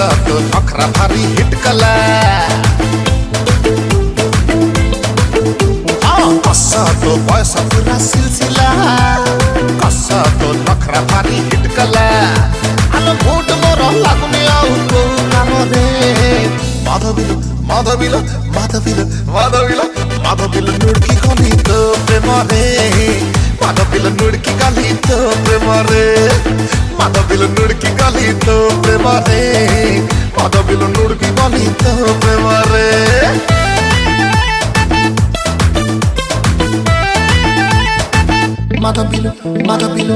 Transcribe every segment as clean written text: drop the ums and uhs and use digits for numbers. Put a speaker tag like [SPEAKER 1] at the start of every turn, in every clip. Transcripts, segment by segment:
[SPEAKER 1] तो नखरा भारी हिट कला कसा तो पैसा पूरा सिलसिला कसा तो नखरा भारी हिट कला आलो भोट मोर लागुने आउ को काम रे माधविलो माधविलो माधविलो माधविलो माधविलो नुडकी गली तो प्रेम रे माधविलो नुडकी गली तो प्रेम रे माधविलो नुडकी गली तो प्रेम रे माधविलो नुडकी गली तो प्रेम रे Matabilo, Matabilo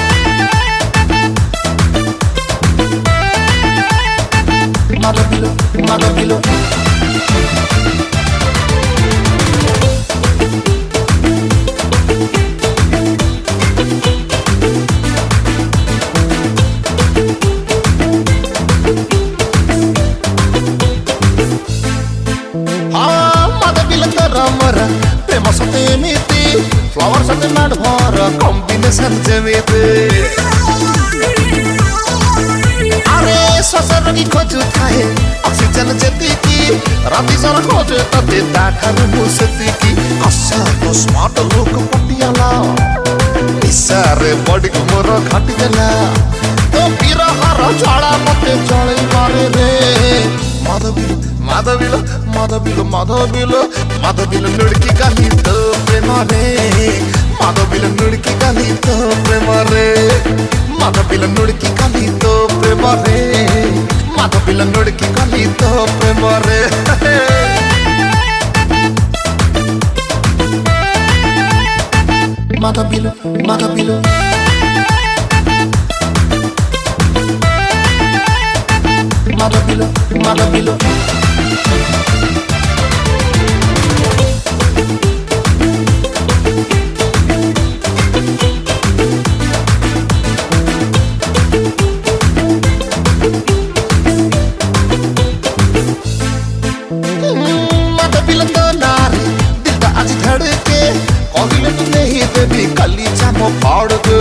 [SPEAKER 1] Matabilo, Matabilo Matabilo taramara Prema sate miti Flower sate mad भर कॉम्बिनेशन जमेते अरे ससर की खोजु थाहे ऑक्सीजन जति की राती सर खोजे तते दाखर मुसती की कसा तो स्मार्ट लोक पटियाला निसारे बॉडी मोर घाटी देला तो बिरहर ज्वाला मते जळे मारे रे माधविलो माधविलो माधविलो माधविलो माधविलो लड़की गाली तो प्रेम रे माधविलो लड़की गाली तो प्रेम रे माधविलो लड़की गाली तो प्रेम रे माधविलो लड़की गाली तो प्रेम रे माधविलो माधविलो Matabilo, Matabilo Matabilo to nari dil ka aaj dhadke कहले तू नहीं देवी कली जामो फाड़ दे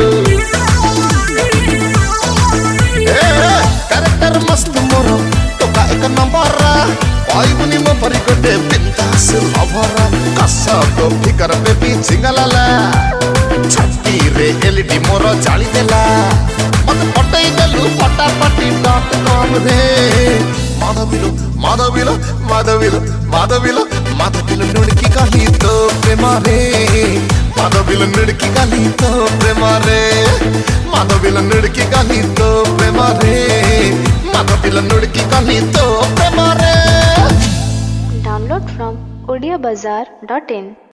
[SPEAKER 1] कैरेक्टर मस्त मोरो तो का एक नंबर पाई बुनी में भरी कोटे बिंदास लवरा कसा तो फिकर पे भी सिंगलाला छत्ती रे एलईडी मोरो जाली देला मत पटई देलु फटाफटी.com रे माधविलो माधविलो माधविलो माधविलो माधविलो लड़की गाली तो प्रेम रे माधविलो लड़की गाली तो प्रेम रे माधविलो लड़की गाली तो प्रेम रे माधविलो लड़की गाली तो प्रेम रे
[SPEAKER 2] Download from odiabazaar.in